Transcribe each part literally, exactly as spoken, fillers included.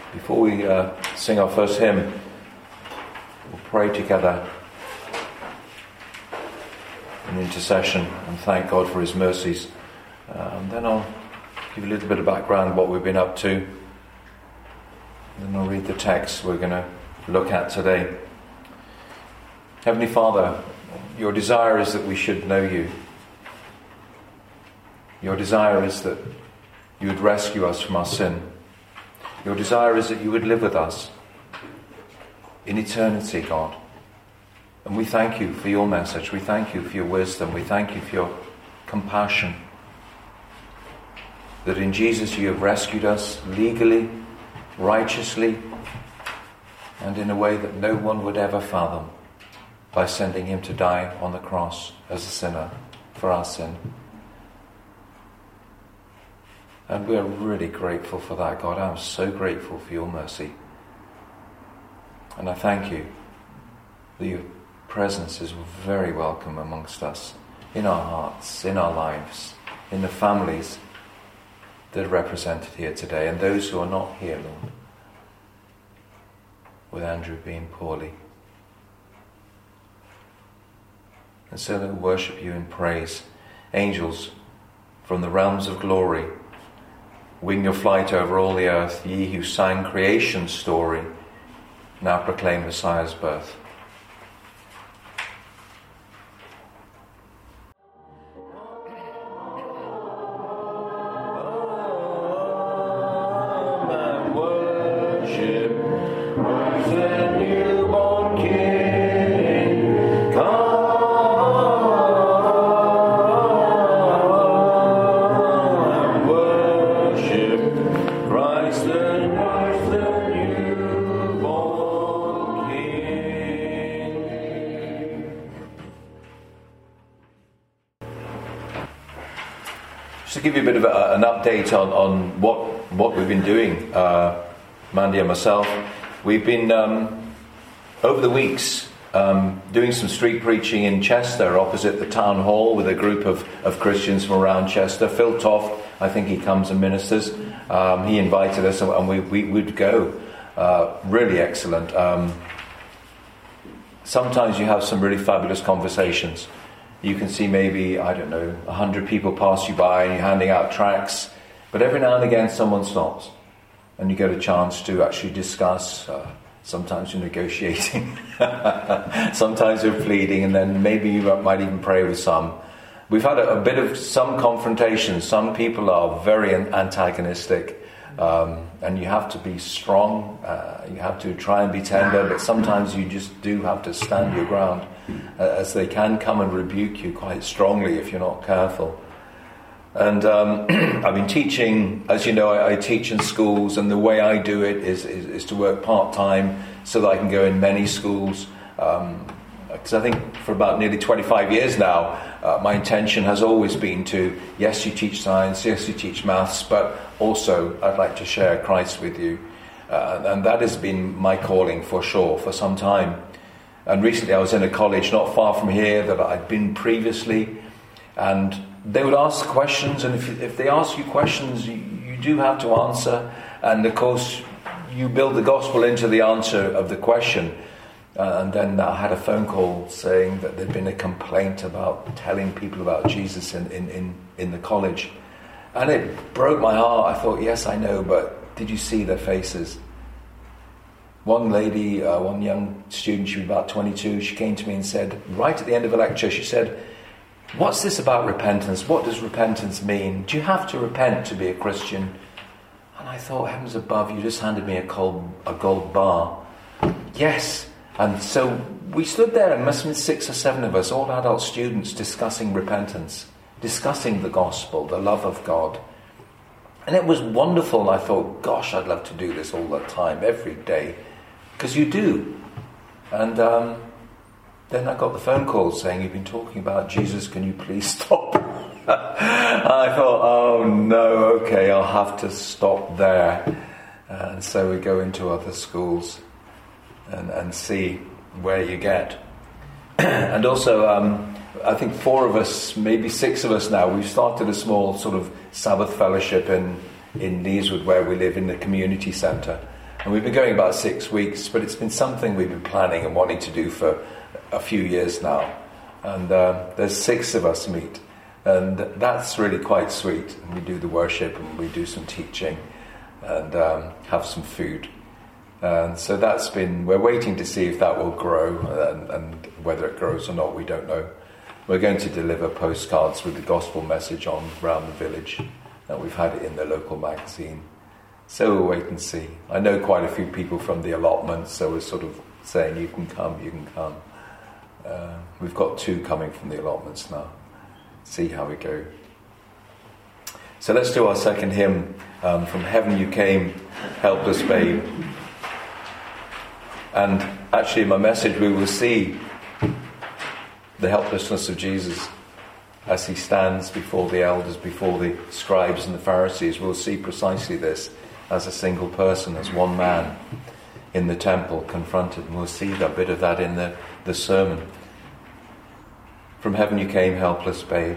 Before we uh, sing our first hymn, we'll pray together in intercession and thank God for his mercies. Uh, and then I'll give you a little bit of background what we've been up to. And then I'll read the text we're going to look at today. Heavenly Father, your desire is that we should know you. Your desire is that you would rescue us from our sin. Your desire is that you would live with us in eternity, God. And we thank you for your message. We thank you for your wisdom. We thank you for your compassion. That in Jesus you have rescued us legally, righteously, and in a way that no one would ever fathom, by sending him to die on the cross as a sinner for our sin. And we're really grateful for that, God. I'm so grateful for your mercy. And I thank you that your presence is very welcome amongst us, in our hearts, in our lives, in the families that are represented here today, and those who are not here, Lord, with Andrew being poorly. And so that we worship you in praise. Angels from the realms of glory, wing your flight over all the earth. Ye who sang creation's story, now proclaim Messiah's birth. To give you a bit of a, an update on, on what what we've been doing, uh, Mandy and myself, we've been um, over the weeks um, doing some street preaching in Chester, opposite the town hall, with a group of, of Christians from around Chester. Phil Toft, I think he comes and ministers. Um, he invited us, and we, we would go. Uh, really excellent. Um, sometimes you have some really fabulous conversations. You can see maybe, I don't know, a hundred people pass you by and you're handing out tracts. But every now and again someone stops and you get a chance to actually discuss. Uh, sometimes you're negotiating. Sometimes you're pleading, and then maybe you might even pray with some. We've had a, a bit of some confrontations. Some people are very antagonistic. Um, and you have to be strong. Uh, you have to try and be tender. But sometimes you just do have to stand your ground. Uh, as they can come and rebuke you quite strongly if you're not careful. And um, I've been teaching, as you know, I, I teach in schools, and the way I do it is, is, is to work part-time so that I can go in many schools. Um, because I think for about nearly twenty-five years now, uh, my intention has always been to, yes, you teach science, yes, you teach maths, but also I'd like to share Christ with you. Uh, and that has been my calling for sure, for some time. And recently I was in a college not far from here that I'd been previously, and they would ask questions, and if, if they ask you questions, you, you do have to answer, and of course you build the gospel into the answer of the question. Uh, and then I had a phone call saying that there'd been a complaint about telling people about Jesus in, in, in, in the college. And it broke my heart. I thought, yes, I know, but did you see their faces? One lady, uh, one young student, she was about twenty-two, she came to me and said, right at the end of a lecture, she said, what's this about repentance? What does repentance mean? Do you have to repent to be a Christian? And I thought, heavens above, you just handed me a gold, a gold bar. Yes. And so we stood there, and must have been six or seven of us, all adult students, discussing repentance, discussing the gospel, the love of God. And it was wonderful. I thought, gosh, I'd love to do this all the time, every day. Because you do. And um, then I got the phone call saying, you've been talking about Jesus, can you please stop? I thought, oh no, okay, I'll have to stop there. And so we go into other schools and, and see where you get. And also, um, I think four of us, maybe six of us now, we've started a small sort of Sabbath fellowship in, in Leeswood, where we live, in the community centre. And we've been going about six weeks, but it's been something we've been planning and wanting to do for a few years now. And uh, there's six of us meet, and that's really quite sweet. And we do the worship, and we do some teaching, and um, have some food. And so that's been, we're waiting to see if that will grow, and, and whether it grows or not, we don't know. We're going to deliver postcards with the gospel message on around the village, and we've had it in the local magazine. So we'll wait and see. I know quite a few people from the allotments, so we're sort of saying, you can come, you can come. Uh, we've got two coming from the allotments now. See how we go. So let's do our second hymn, um, From Heaven You Came, Helpless Babe. And actually in my message we will see the helplessness of Jesus as he stands before the elders, before the scribes and the Pharisees. We'll see precisely this as a single person, as one man in the temple confronted. And we'll see that bit of that in the, the sermon. From heaven you came, helpless babe,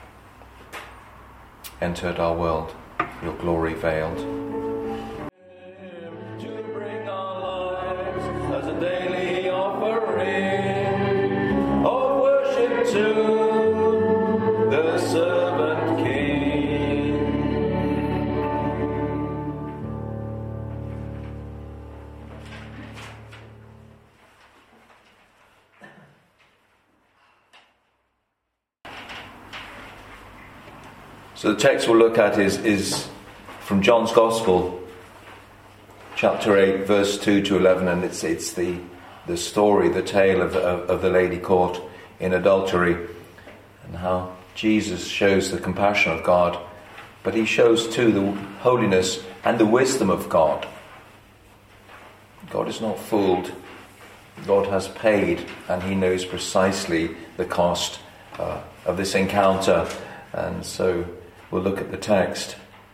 entered our world, your glory veiled. To bring our lives as a daily offering of worship to the servant King. So the text we'll look at is, is from John's Gospel, chapter eight, verse two to eleven, and it's it's the the story, the tale of, of, of the lady caught in adultery, and how Jesus shows the compassion of God, but he shows too the holiness and the wisdom of God. God is not fooled. God has paid, and he knows precisely the cost uh, of this encounter. And so we'll look at the text.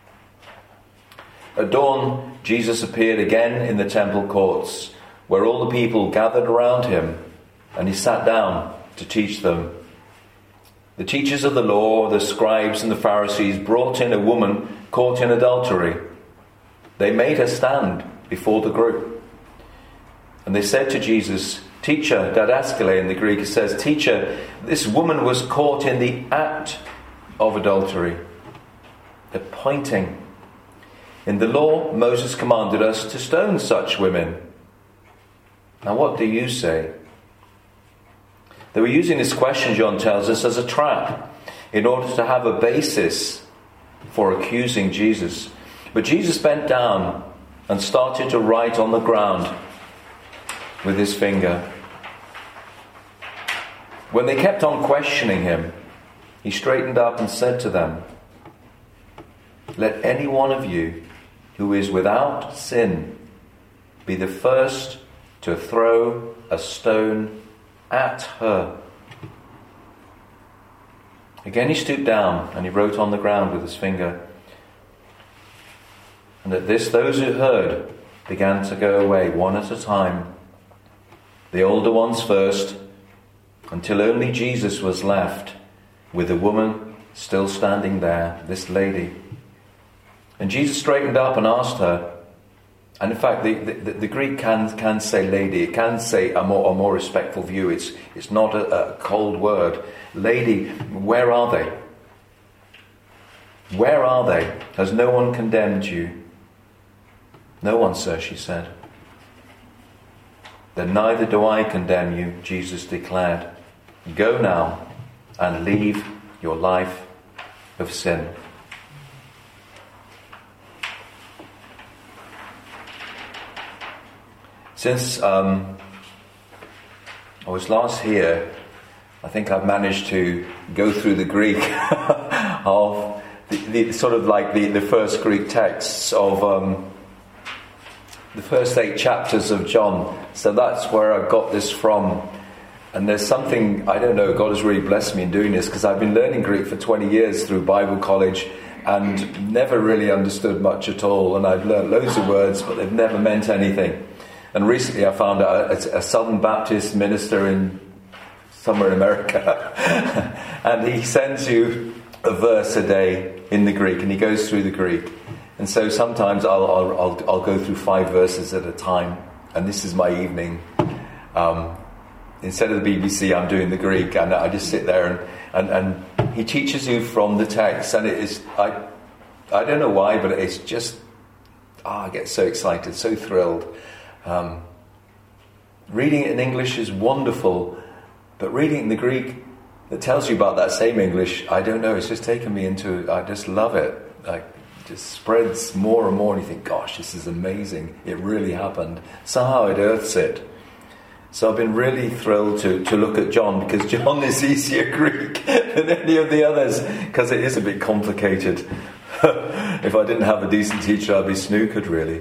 At dawn, Jesus appeared again in the temple courts, where all the people gathered around him, and he sat down to teach them. The teachers of the law, the scribes and the Pharisees, brought in a woman caught in adultery. They made her stand before the group. And they said to Jesus, "Teacher," didaskale in the Greek, it says, "Teacher, this woman was caught in the act of adultery." They're pointing. In the law, Moses commanded us to stone such women. Now what do you say? They were using this question, John tells us, as a trap in order to have a basis for accusing Jesus. But Jesus bent down and started to write on the ground with his finger. When they kept on questioning him, he straightened up and said to them, "Let any one of you who is without sin be the first to throw a stone at her." Again he stooped down and he wrote on the ground with his finger. And at this those who heard began to go away one at a time, the older ones first, until only Jesus was left with the woman still standing there, this lady. And Jesus straightened up and asked her, and in fact the, the, the Greek can can say lady, it can say a more, a more respectful view, it's, it's not a, a cold word. Lady, where are they? Where are they? Has no one condemned you? "No one, sir," she said. "Then neither do I condemn you," Jesus declared. "Go now and leave your life of sin." Since um, I was last here, I think I've managed to go through the Greek of the, the sort of like the, the first Greek texts of um, the first eight chapters of John. So that's where I got this from. And there's something, I don't know, God has really blessed me in doing this, because I've been learning Greek for twenty years through Bible college and never really understood much at all. And I've learned loads of words, but they've never meant anything. And recently I found out a, a Southern Baptist minister in somewhere in America, and he sends you a verse a day in the Greek, and he goes through the Greek. And so sometimes I'll, I'll, I'll, I'll go through five verses at a time, and this is my evening. Um, instead of the B B C, I'm doing the Greek, and I just sit there, and, and, and he teaches you from the text, and it is, I, I don't know why, but it's just, oh, I get so excited, so thrilled. Um, reading it in English is wonderful, but reading it in the Greek that tells you about that same English, I don't know, it's just taken me into, I just love it. Like, just spreads more and more, and you think, gosh, this is amazing. It really happened. Somehow it earths it. So I've been really thrilled to, to look at John, because John is easier Greek than any of the others, because it is a bit complicated. If I didn't have a decent teacher, I'd be snookered, really.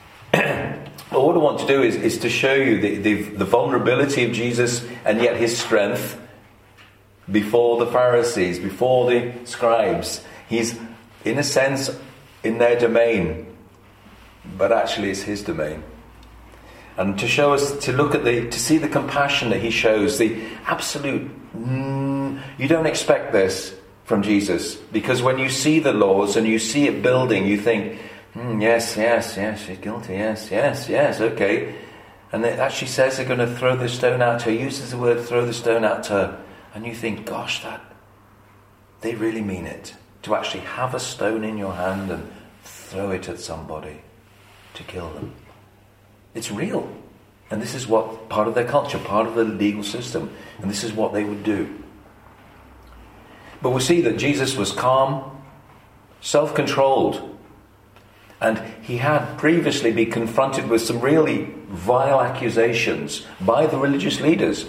But what I want to do is, is to show you the, the, the vulnerability of Jesus, and yet his strength before the Pharisees, before the scribes. He's, in a sense, in their domain, but actually it's his domain. And to show us, to look at the, to see the compassion that he shows, the absolute, mm, you don't expect this from Jesus, because when you see the laws and you see it building, you think, mm, yes, yes, yes, she's guilty, yes, yes, yes, okay. And it actually says they're going to throw the stone at her, uses the word throw the stone at her, and you think, gosh, that, they really mean it. To actually have a stone in your hand and throw it at somebody to kill them. It's real. And this is what, part of their culture, part of the legal system. And this is what they would do. But we see that Jesus was calm, self-controlled. And he had previously been confronted with some really vile accusations by the religious leaders.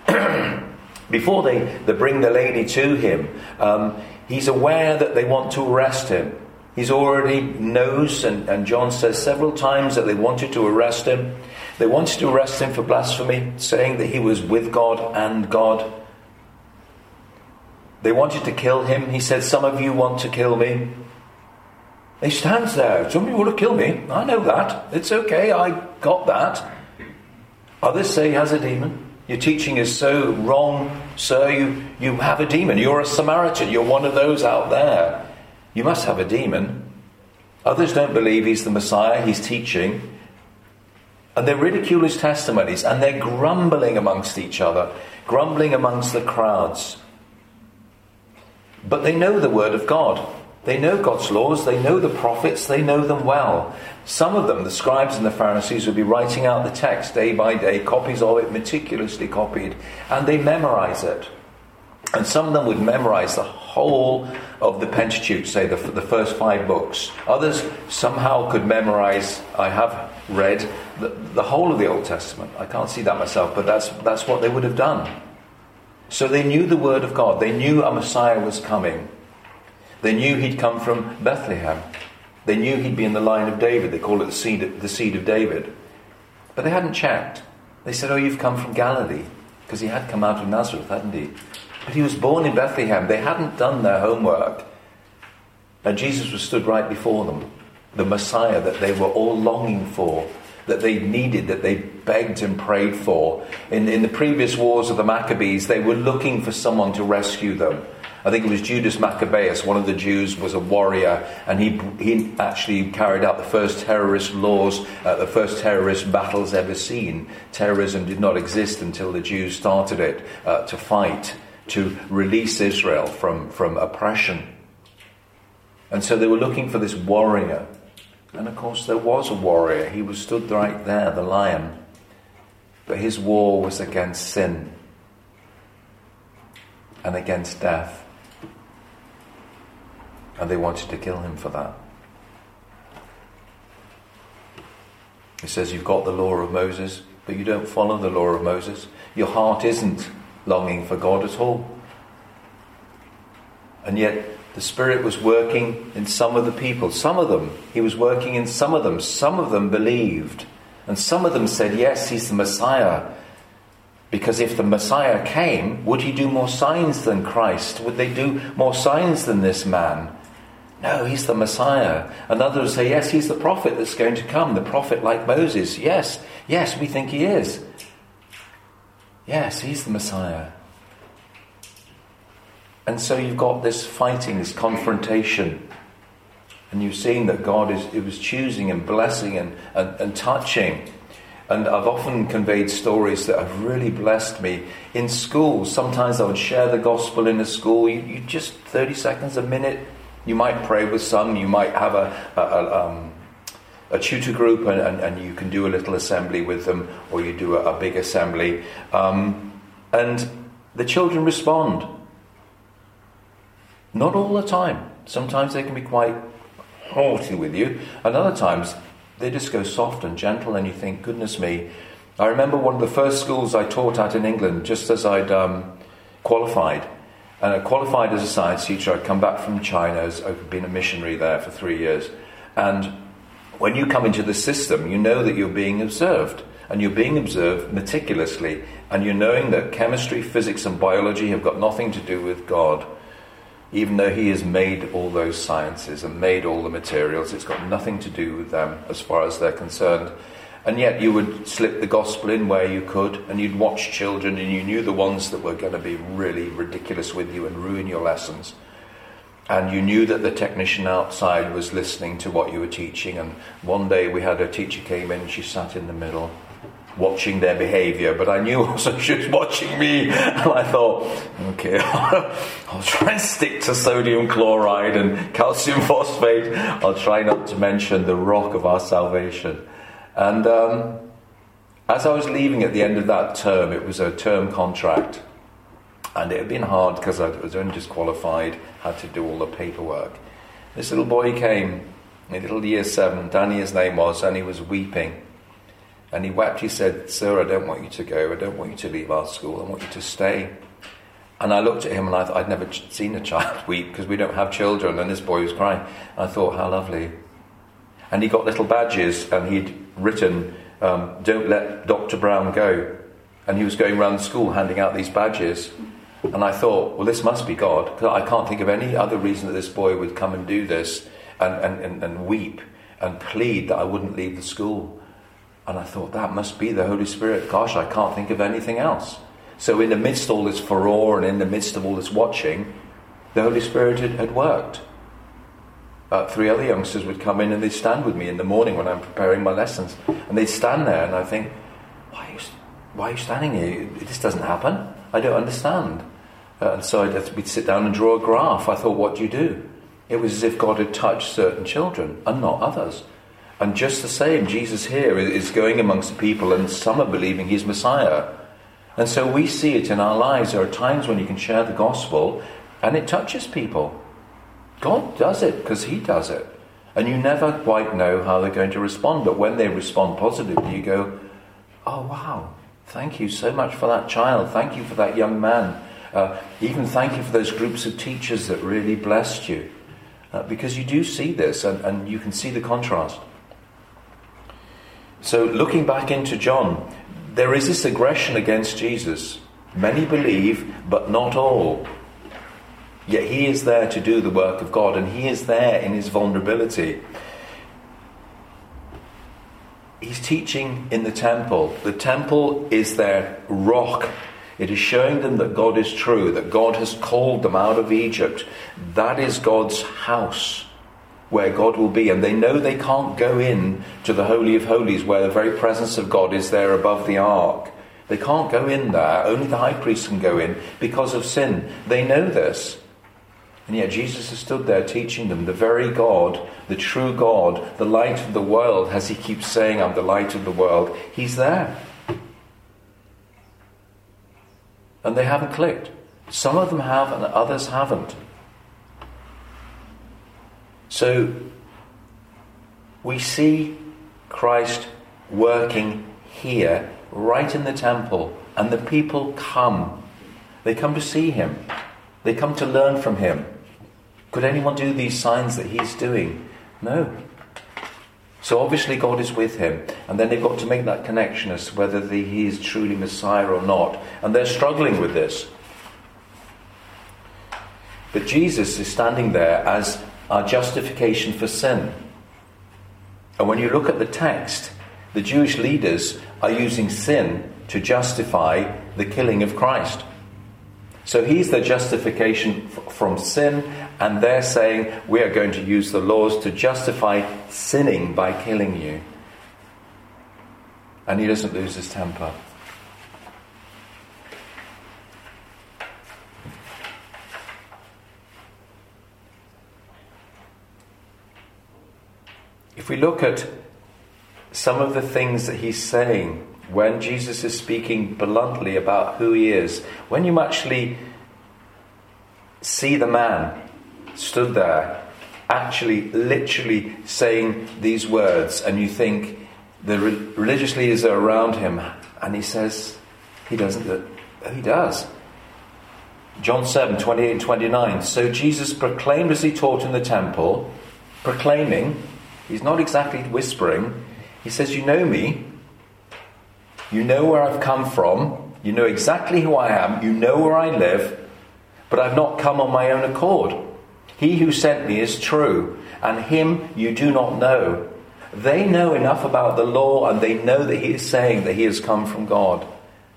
Before they, they bring the lady to him, um, he's aware that they want to arrest him. He's already knows, and, and John says several times that they wanted to arrest him. They wanted to arrest him for blasphemy, saying that he was with God and God. They wanted to kill him. He said, some of you want to kill me. He stands there. Some of you want to kill me. I know that. It's okay. I got that. Others say he has a demon. Your teaching is so wrong, sir. You, you have a demon. You're a Samaritan. You're one of those out there. You must have a demon. Others don't believe he's the Messiah. He's teaching. And they ridicule his testimonies. And they're grumbling amongst each other. Grumbling amongst the crowds. But they know the word of God. They know God's laws. They know the prophets. They know them well. Some of them, the scribes and the Pharisees, would be writing out the text day by day, copies of it, meticulously copied, and they memorize it. And some of them would memorize the whole of the Pentateuch, say the, the first five books. Others somehow could memorize, I have read, the, the whole of the Old Testament. I can't see that myself, but that's, that's what they would have done. So they knew the word of God. They knew a Messiah was coming. They knew he'd come from Bethlehem. They knew he'd be in the line of David. They call it the seed of, the seed of David. But they hadn't checked. They said, oh, you've come from Galilee. Because he had come out of Nazareth, hadn't he? But he was born in Bethlehem. They hadn't done their homework. And Jesus was stood right before them. The Messiah that they were all longing for. That they needed, that they begged and prayed for. In, in the previous wars of the Maccabees, they were looking for someone to rescue them. I think it was Judas Maccabeus, one of the Jews, was a warrior, and he he actually carried out the first terrorist laws, uh, the first terrorist battles ever seen. Terrorism did not exist until the Jews started it uh, to fight, to release Israel from, from oppression. And so they were looking for this warrior. And of course there was a warrior. He was stood right there, the lion. But his war was against sin and against death. And they wanted to kill him for that. He says, you've got the law of Moses, but you don't follow the law of Moses. Your heart isn't longing for God at all. And yet the Spirit was working in some of the people. Some of them, he was working in some of them. Some of them believed. And some of them said, yes, he's the Messiah. Because if the Messiah came, would he do more signs than Christ? Would they do more signs than this man? No, he's the Messiah. And others say, yes, he's the prophet that's going to come. The prophet like Moses. Yes, yes, we think he is. Yes, he's the Messiah. And so you've got this fighting, this confrontation. And you've seen that God is it was choosing and blessing and, and, and touching. And I've often conveyed stories that have really blessed me. In schools, sometimes I would share the gospel in a school. You, you just thirty seconds, a minute. You might pray with some. You might have a, a, a, um, a tutor group and, and, and you can do a little assembly with them, or you do a, a big assembly. Um, and the children respond. Not all the time. Sometimes they can be quite haughty with you. And other times they just go soft and gentle, and you think, goodness me. I remember one of the first schools I taught at in England, just as I'd um, qualified. And I qualified as a science teacher. I'd come back from China. I'd been a missionary there for three years. And when you come into the system, you know that you're being observed. And you're being observed meticulously. And you're knowing that chemistry, physics and biology have got nothing to do with God. Even though he has made all those sciences and made all the materials, it's got nothing to do with them as far as they're concerned. And yet you would slip the gospel in where you could, and you'd watch children, and you knew the ones that were going to be really ridiculous with you and ruin your lessons. And you knew that the technician outside was listening to what you were teaching. And one day we had a teacher came in, and she sat in the middle, watching their behaviour, but I knew also she was watching me, and I thought, okay, I'll try and stick to sodium chloride and calcium phosphate. I'll try not to mention the rock of our salvation. And um, as I was leaving at the end of that term, it was a term contract, and it had been hard because I was only just qualified, had to do all the paperwork. This little boy came, in little year seven, Danny his name was, and he was weeping. And he wept. He said, "Sir, I don't want you to go. I don't want you to leave our school. I want you to stay." And I looked at him, and I thought, I'd never seen a child weep, because we don't have children. And this boy was crying. And I thought, how lovely. And he got little badges, and he'd written, um, "Don't let Doctor Brown go." And he was going around the school handing out these badges. And I thought, well, this must be God, because I can't think of any other reason that this boy would come and do this and, and, and, and weep and plead that I wouldn't leave the school. And I thought, that must be the Holy Spirit. Gosh, I can't think of anything else. So in the midst of all this furore and in the midst of all this watching, the Holy Spirit had, had worked. Uh, three other youngsters would come in and they'd stand with me in the morning when I'm preparing my lessons. And they'd stand there, and I think, why are you, why are you standing here? This doesn't happen. I don't understand. Uh, and so I'd, we'd sit down and draw a graph. I thought, what do you do? It was as if God had touched certain children and not others. And just the same, Jesus here is going amongst the people, and some are believing he's Messiah. And so we see it in our lives. There are times when you can share the gospel and it touches people. God does it because he does it. And you never quite know how they're going to respond. But when they respond positively, you go, oh wow, thank you so much for that child. Thank you for that young man. Uh, even thank you for those groups of teachers that really blessed you. Uh, because you do see this, and, and you can see the contrast. So looking back into John, there is this aggression against Jesus. Many believe, but not all. Yet he is there to do the work of God, and he is there in his vulnerability. He's teaching in the temple. The temple is their rock. It is showing them that God is true, that God has called them out of Egypt. That is God's house, where God will be. And they know they can't go in to the Holy of Holies, where the very presence of God is there above the ark. They can't go in there. Only the high priest can go in because of sin. They know this. And yet Jesus has stood there teaching them the very God, the true God, the light of the world, as he keeps saying, I'm the light of the world. He's there. And they haven't clicked. Some of them have and others haven't. So we see Christ working here, right in the temple, and the people come. They come to see him. They come to learn from him. Could anyone do these signs that he's doing? No. So obviously God is with him. And then they've got to make that connection as to whether the, he is truly Messiah or not. And they're struggling with this. But Jesus is standing there as our justification for sin. And when you look at the text, the Jewish leaders are using sin to justify the killing of Christ. So he's the justification f- from sin, and they're saying we are going to use the laws to justify sinning by killing you. And he doesn't lose his temper. If we look at some of the things that he's saying when Jesus is speaking bluntly about who he is, when you actually see the man stood there, actually, literally saying these words, and you think the re- religious leaders are around him, and he says, he doesn't, he does. John seven, twenty-eight and twenty-nine. So Jesus proclaimed as he taught in the temple, proclaiming, he's not exactly whispering, he says, you know me, you know where I've come from, you know exactly who I am, you know where I live, but I've not come on my own accord. He who sent me is true, and him you do not know. They know enough about the law, and they know that he is saying that he has come from God.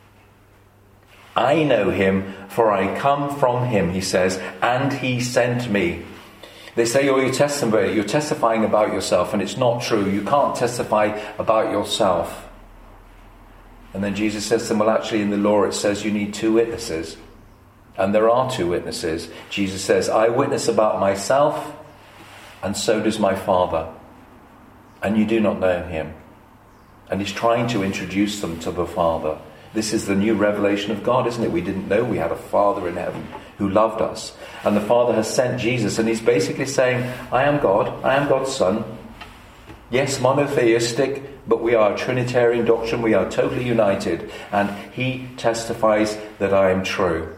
I know him, for I come from him, he says, and he sent me. They say, oh, you're testifying, you're testifying about yourself, and it's not true. You can't testify about yourself. And then Jesus says to them, well, actually in the law it says you need two witnesses. And there are two witnesses. Jesus says, I witness about myself, and so does my Father. And you do not know him. And he's trying to introduce them to the Father. This is the new revelation of God, isn't it? We didn't know we had a Father in heaven who loved us. And the Father has sent Jesus, and he's basically saying, I am God, I am God's Son. Yes, monotheistic, but we are a Trinitarian doctrine, we are totally united. And he testifies that I am true.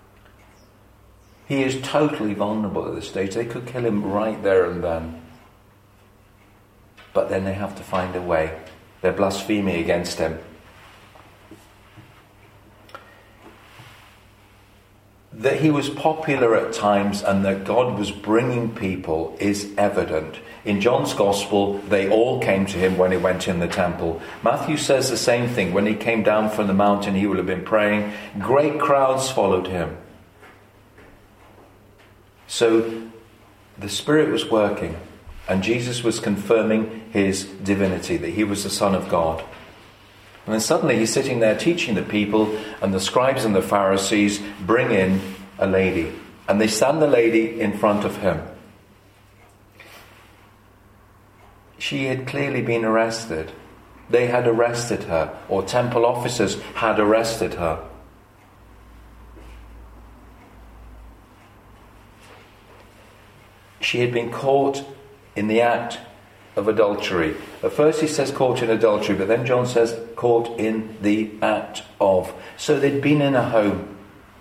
He is totally vulnerable at this stage. They could kill him right there and then. But then they have to find a way. They're blaspheming against him. That he was popular at times and that God was bringing people is evident. In John's Gospel, they all came to him when he went in the temple. Matthew says the same thing. When he came down from the mountain, he will have been praying. Great crowds followed him. So the Spirit was working, and Jesus was confirming his divinity, that he was the Son of God. And then suddenly he's sitting there teaching the people, and the scribes and the Pharisees bring in a lady. And they stand the lady in front of him. She had clearly been arrested. They had arrested her, or temple officers had arrested her. She had been caught in the act of adultery. At first he says caught in adultery, but then John says caught in the act of. So they'd been in a home.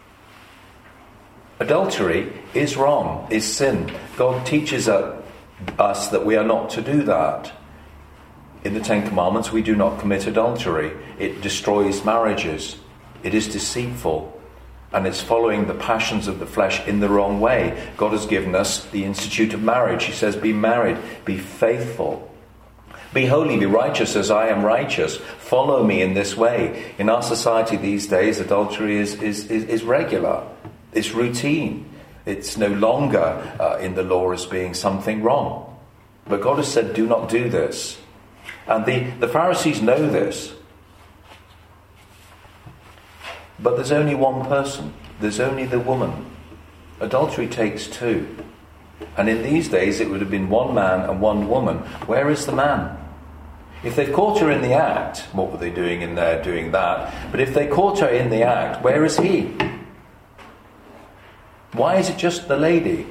Adultery is wrong, is sin. God teaches us that we are not to do that. In the Ten Commandments, we do not commit adultery. It destroys marriages. It is deceitful. And it's following the passions of the flesh in the wrong way. God has given us the institute of marriage. He says, be married, be faithful. Be holy, be righteous as I am righteous. Follow me in this way. In our society these days, adultery is, is, is, is regular. It's routine. It's no longer uh, in the law as being something wrong. But God has said, do not do this. And the, the Pharisees know this. But there's only one person. There's only the woman. Adultery takes two. And in these days it would have been one man and one woman. Where is the man? If they've caught her in the act, what were they doing in there doing that? But if they caught her in the act, where is he? Why is it just the lady?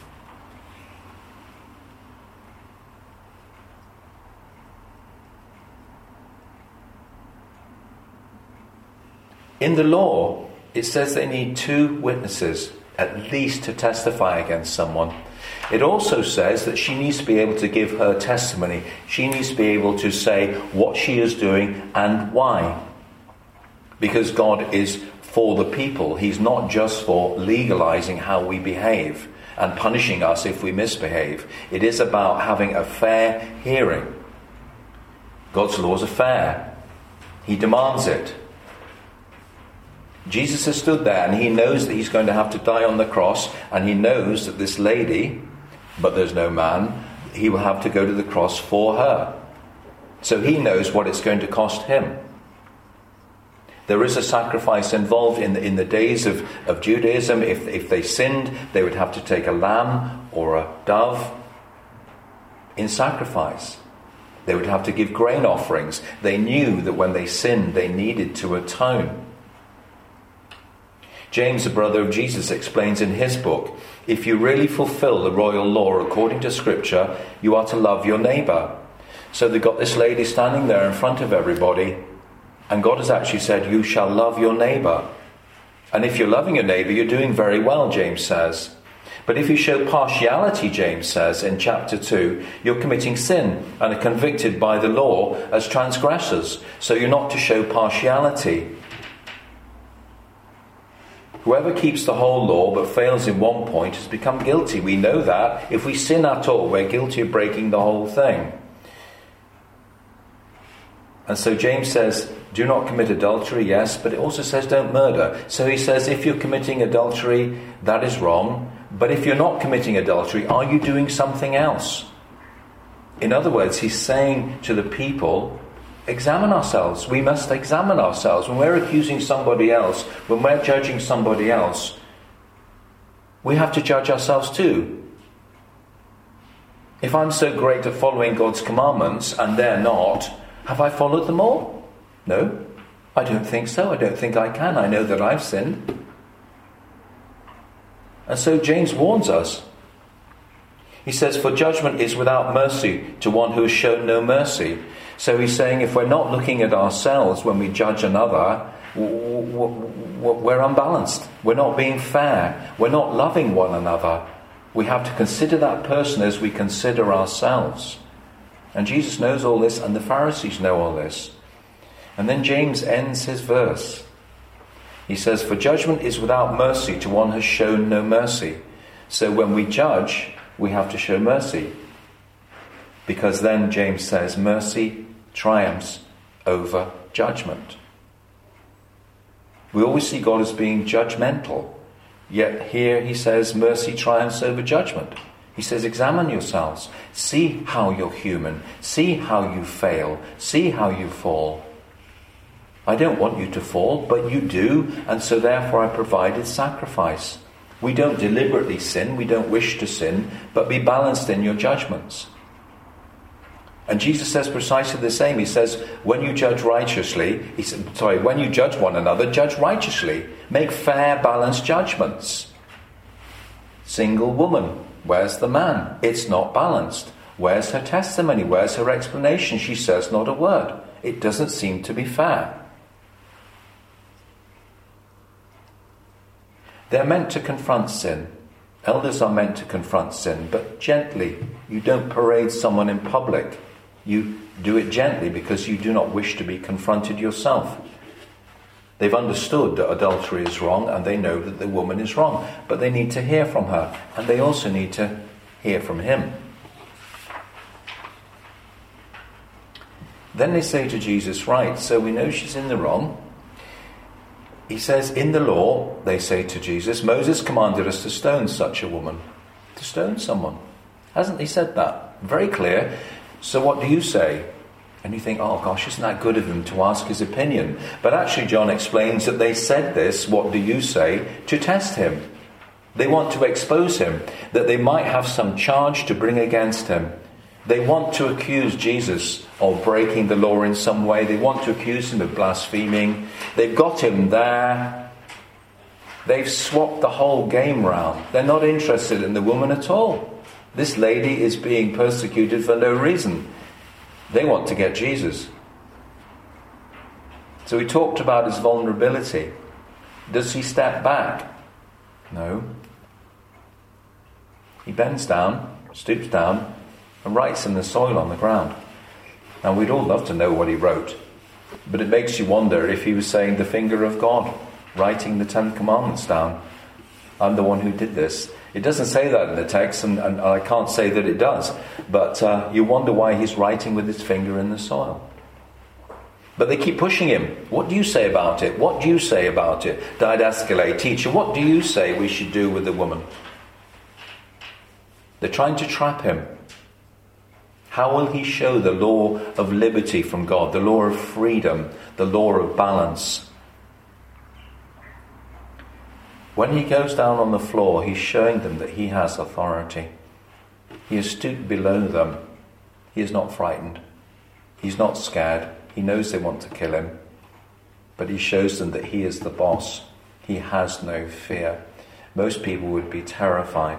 In the law, it says they need two witnesses, at least, to testify against someone. It also says that she needs to be able to give her testimony. She needs to be able to say what she is doing and why. Because God is for the people. He's not just for legalizing how we behave and punishing us if we misbehave. It is about having a fair hearing. God's laws are fair. He demands it. Jesus has stood there and he knows that he's going to have to die on the cross, and he knows that this lady, but there's no man, he will have to go to the cross for her. So he knows what it's going to cost him. There is a sacrifice involved in the, in the days of, of Judaism. If, if they sinned, they would have to take a lamb or a dove in sacrifice. They would have to give grain offerings. They knew that when they sinned, they needed to atone. James, a brother of Jesus, explains in his book, if you really fulfill the royal law according to Scripture, you are to love your neighbour. So they've got this lady standing there in front of everybody, and God has actually said, you shall love your neighbour. And if you're loving your neighbour, you're doing very well, James says. But if you show partiality, James says in chapter two, you're committing sin and are convicted by the law as transgressors. So you're not to show partiality. Whoever keeps the whole law but fails in one point has become guilty. We know that. If we sin at all, we're guilty of breaking the whole thing. And so James says, do not commit adultery, yes, but it also says don't murder. So he says if you're committing adultery, that is wrong. But if you're not committing adultery, are you doing something else? In other words, he's saying to the people, examine ourselves. We must examine ourselves. When we're accusing somebody else, when we're judging somebody else, we have to judge ourselves too. If I'm so great at following God's commandments and they're not, have I followed them all? No, I don't think so. I don't think I can. I know that I've sinned. And so James warns us. He says, for judgment is without mercy to one who has shown no mercy. So he's saying if we're not looking at ourselves when we judge another, we're unbalanced. We're not being fair. We're not loving one another. We have to consider that person as we consider ourselves. And Jesus knows all this, and the Pharisees know all this. And then James ends his verse. He says, for judgment is without mercy to one who has shown no mercy. So when we judge, we have to show mercy. Because then, James says, mercy triumphs over judgment. We always see God as being judgmental. Yet here he says, mercy triumphs over judgment. He says, examine yourselves. See how you're human. See how you fail. See how you fall. I don't want you to fall, but you do, and so therefore I provided sacrifice. We don't deliberately sin. We don't wish to sin, but be balanced in your judgments. And Jesus says precisely the same. He says, when you judge righteously, he said, sorry, when you judge one another, judge righteously. Make fair, balanced judgments. Single woman. Where's the man? It's not balanced. Where's her testimony? Where's her explanation? She says not a word. It doesn't seem to be fair. They're meant to confront sin. Elders are meant to confront sin, but gently. You don't parade someone in public. You do it gently because you do not wish to be confronted yourself. They've understood that adultery is wrong and they know that the woman is wrong, but they need to hear from her, and they also need to hear from him. Then they say to Jesus, right, so we know she's in the wrong. He says, in the law, they say to Jesus, Moses commanded us to stone such a woman. To stone someone. Hasn't he said that? Very clear. So what do you say? And you think, oh gosh, isn't that good of him to ask his opinion? But actually John explains that they said this, what do you say, to test him. They want to expose him, that they might have some charge to bring against him. They want to accuse Jesus of breaking the law in some way. They want to accuse him of blaspheming. They've got him there. They've swapped the whole game round. They're not interested in the woman at all. This lady is being persecuted for no reason. They want to get Jesus. So we talked about his vulnerability. Does he step back? No. He bends down, stoops down, and writes in the soil on the ground. Now we'd all love to know what he wrote, but it makes you wonder if he was saying the finger of God, writing the Ten Commandments down. I'm the one who did this. It doesn't say that in the text, and, and I can't say that it does, but uh, you wonder why he's writing with his finger in the soil. But they keep pushing him. What do you say about it? What do you say about it? Didascale, teacher, what do you say we should do with the woman? They're trying to trap him. How will he show the law of liberty from God, the law of freedom, the law of balance? When he goes down on the floor, he's showing them that he has authority. He is stooped below them. He is not frightened. He's not scared. He knows they want to kill him. But he shows them that he is the boss. He has no fear. Most people would be terrified.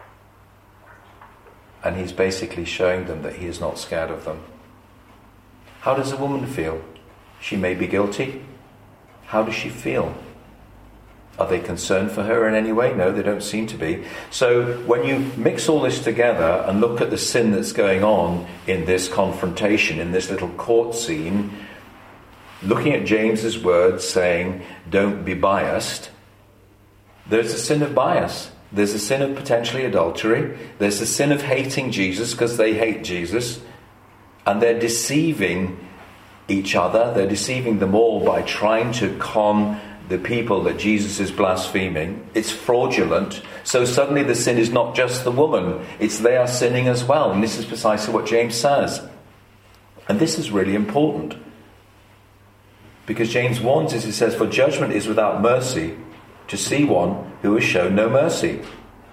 And he's basically showing them that he is not scared of them. How does a woman feel? She may be guilty. How does she feel? Are they concerned for her in any way? No, they don't seem to be. So when you mix all this together and look at the sin that's going on in this confrontation, in this little court scene, looking at James's words saying, don't be biased, there's a sin of bias. There's a sin of potentially adultery. There's a sin of hating Jesus because they hate Jesus. And they're deceiving each other. They're deceiving them all by trying to con the people that Jesus is blaspheming. It's fraudulent. So suddenly the sin is not just the woman. It's they are sinning as well. And this is precisely what James says. And this is really important. Because James warns us, he says, for judgment is without mercy to see one who has shown no mercy.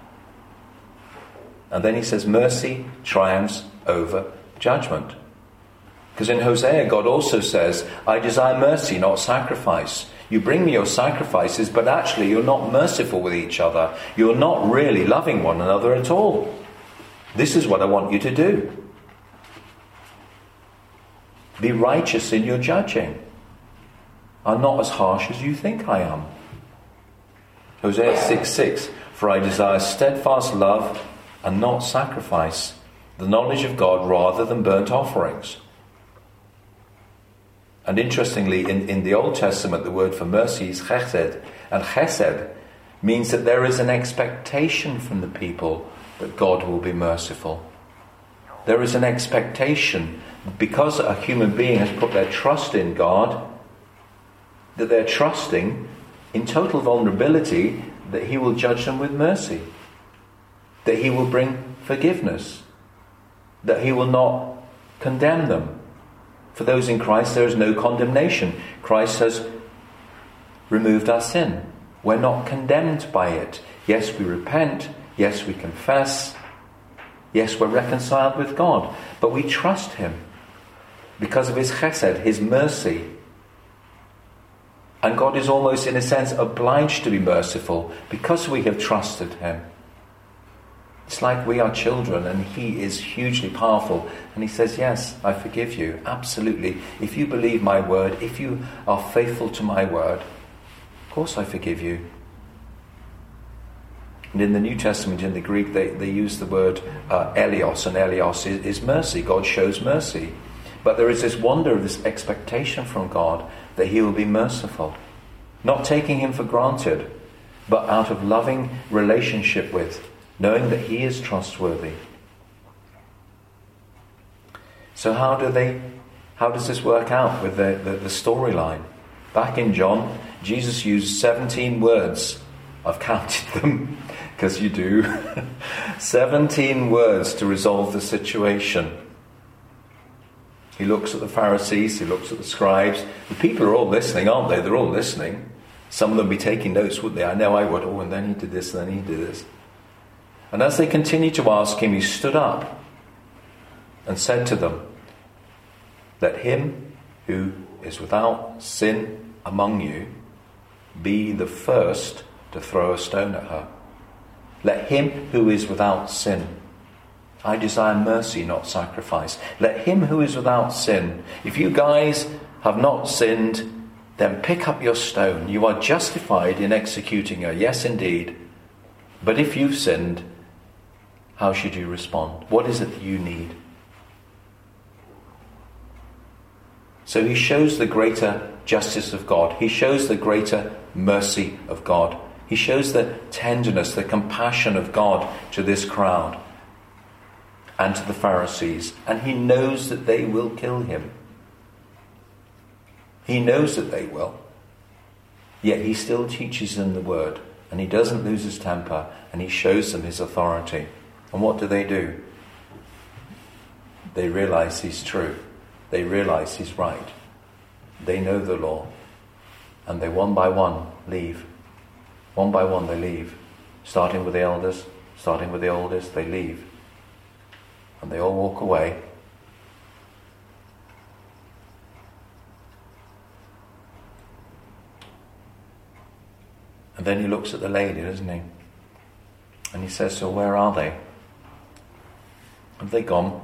And then he says mercy triumphs over judgment. Because in Hosea, God also says, I desire mercy, not sacrifice. You bring me your sacrifices, but actually you're not merciful with each other. You're not really loving one another at all. This is what I want you to do. Be righteous in your judging. I'm not as harsh as you think I am. Hosea six six, for I desire steadfast love and not sacrifice, the knowledge of God rather than burnt offerings. And interestingly, in, in the Old Testament, the word for mercy is chesed. And chesed means that there is an expectation from the people that God will be merciful. There is an expectation, because a human being has put their trust in God, that they're trusting in total vulnerability that he will judge them with mercy, that he will bring forgiveness, that he will not condemn them. For those in Christ, there is no condemnation. Christ has removed our sin. We're not condemned by it. Yes, we repent. Yes, we confess. Yes, we're reconciled with God. But we trust him because of his chesed, his mercy. And God is almost, in a sense, obliged to be merciful because we have trusted him. It's like we are children and he is hugely powerful. And he says, yes, I forgive you. Absolutely. If you believe my word, if you are faithful to my word, of course I forgive you. And in the New Testament, in the Greek, they, they use the word uh, elios. And elios is, is mercy. God shows mercy. But there is this wonder, this expectation from God that he will be merciful. Not taking him for granted, but out of loving relationship with, knowing that he is trustworthy. So how do they, how does this work out with the, the, the storyline? Back in John, Jesus used seventeen words. I've counted them, because you do. seventeen words to resolve the situation. He looks at the Pharisees, he looks at the scribes. The people are all listening, aren't they? They're all listening. Some of them be taking notes, wouldn't they? I know I would. Oh, and then he did this, and then he did this. And as they continued to ask him, he stood up and said to them, let him who is without sin among you be the first to throw a stone at her. Let him who is without sin. I desire mercy, not sacrifice. Let him who is without sin. If you guys have not sinned, then pick up your stone. You are justified in executing her. Yes, indeed. But if you've sinned, how should you respond? What is it that you need? So he shows the greater justice of God. He shows the greater mercy of God. He shows the tenderness, the compassion of God to this crowd and to the Pharisees. And he knows that they will kill him. He knows that they will. Yet he still teaches them the word, and he doesn't lose his temper, and he shows them his authority. And what do they do? They realize he's true. They realize he's right. They know the law. And they one by one leave. One by one they leave. Starting with the elders, starting with the oldest, they leave. And they all walk away. And then he looks at the lady, doesn't he? And he says, so where are they? Have they gone?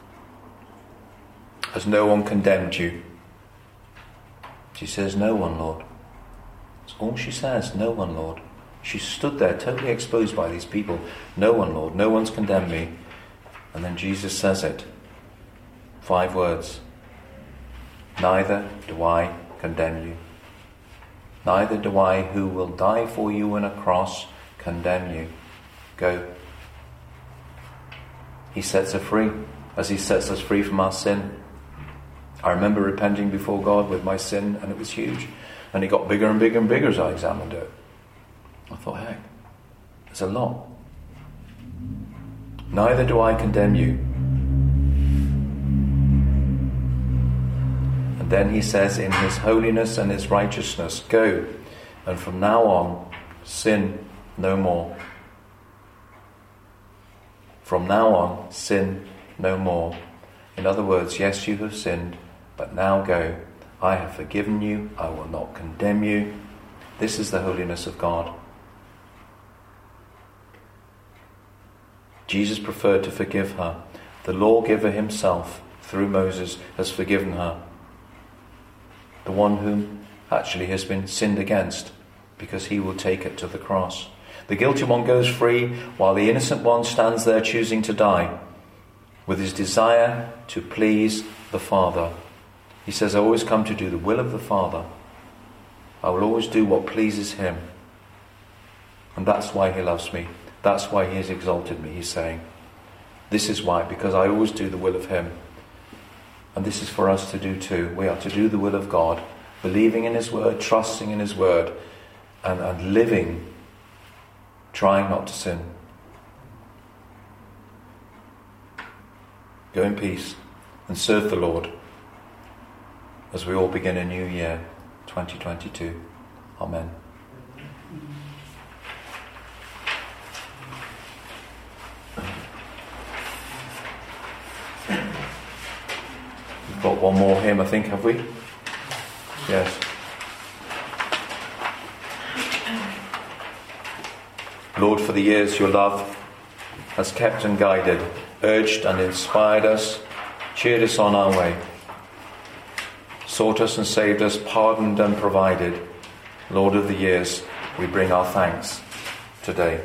Has no one condemned you? She says, no one, Lord. That's all she says, no one, Lord. She stood there totally exposed by these people. No one, Lord. No one's condemned me. And then Jesus says it. Five words. Neither do I condemn you. Neither do I, who will die for you on a cross, condemn you. Go. He sets her free, as he sets us free from our sin. I remember repenting before God with my sin, and it was huge. And it got bigger and bigger and bigger as I examined it. I thought, heck, there's a lot. Neither do I condemn you. And then he says, in his holiness and his righteousness, go, and from now on, sin no more. From now on, sin no more. In other words, yes, you have sinned, but now go. I have forgiven you. I will not condemn you. This is the holiness of God. Jesus preferred to forgive her. The lawgiver himself, through Moses, has forgiven her. The one whom actually has been sinned against, because he will take it to the cross. The guilty one goes free, while the innocent one stands there choosing to die, with his desire to please the Father. He says, I always come to do the will of the Father. I will always do what pleases him. And that's why he loves me. That's why he has exalted me, he's saying. This is why, because I always do the will of him. And this is for us to do too. We are to do the will of God, believing in his word, trusting in his word, and, and living, trying not to sin. Go in peace and serve the Lord as we all begin a new year, twenty twenty-two. Amen. We've got one more hymn, I think, have we? Yes. Lord, for the years your love has kept and guided, urged and inspired us, cheered us on our way, sought us and saved us, pardoned and provided. Lord of the years, we bring our thanks today.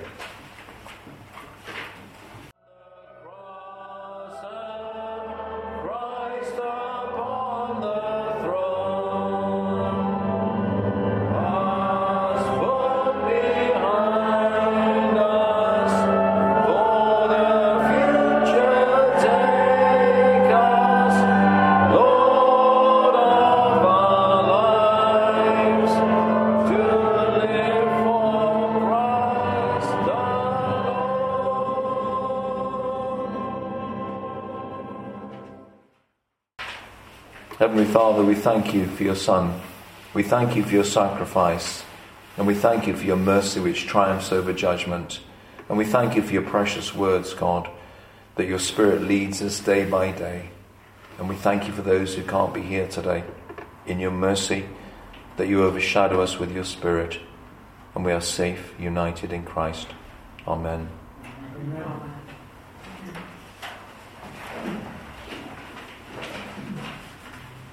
Heavenly Father, we thank you for your Son. We thank you for your sacrifice. And we thank you for your mercy which triumphs over judgment. And we thank you for your precious words, God, that your Spirit leads us day by day. And we thank you for those who can't be here today. In your mercy, that you overshadow us with your Spirit. And we are safe, united in Christ. Amen. Amen.